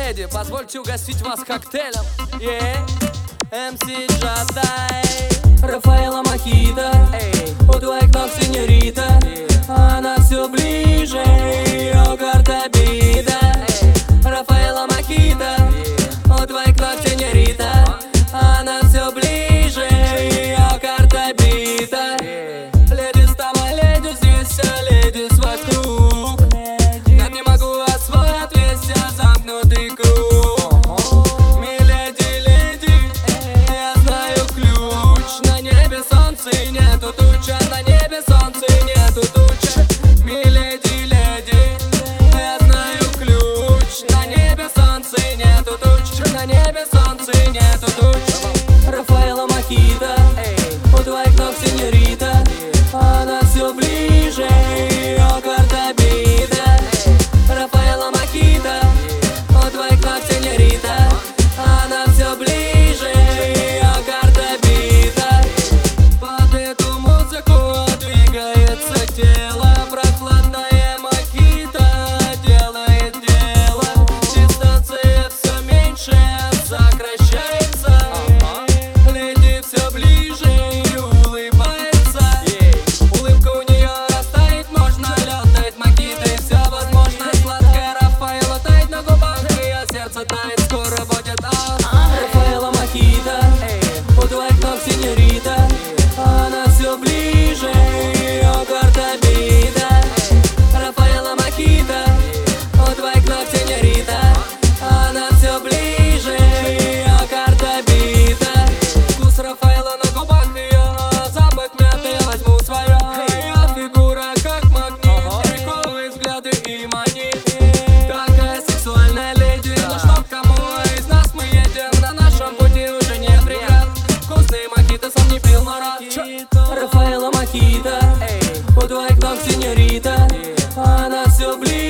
леди, позвольте угостить вас коктейлем. МС Джадай, Рафаэла Мохито, у твоих ног сеньорита, она все ближе, ее карта бита. Рафаэла Мохито, у твоих ног сеньорита, она все ближе, ее карта бита. Ледис там, а ледис здесь, все ледис вокруг. Как не могу освоить весь замкнутый круг. Миледи, леди, я знаю ключ. На небе солнца и нету туча, на небе солнца и нету туча. Миледи, леди, я знаю ключ. На небе солнца и нету туч, на небе солнца и нету туч. Рафаэла Мохито, у твоих ног сеньорита, она все ближе, ее карта бита. Рафаэла Мохито, у твоих ног сеньорита, она все ближе, ее карта бита. Под эту музыку двигается тело, прохладное мохито делает дело. Дистанция все меньше сокращается, леди все ближе и улыбается. Улыбка у нее растает, можно летать мохито, все возможно. Сладкая Рафаэла тает на губах, ее сердце тает, скоро будет Рафаэла Мохито, у твоих ног сеньорита, она все ближе, ее карта бита. Рафаэла Мохито, у твоих ног сеньорита, она все ближе, ее карта бита. Вкус Рафаэла на губах, ее запах мяты я возьму свое. Ее фигура как магнит, приковывает взгляды и манит. Такая сексуальная леди, ну что, к кому из нас мы едем? На нашем пути уже нет преград. Вкусные мохито сам не пил, но рад. Рафаэла Мохито, у твоих ног сеньорита, она все ближе.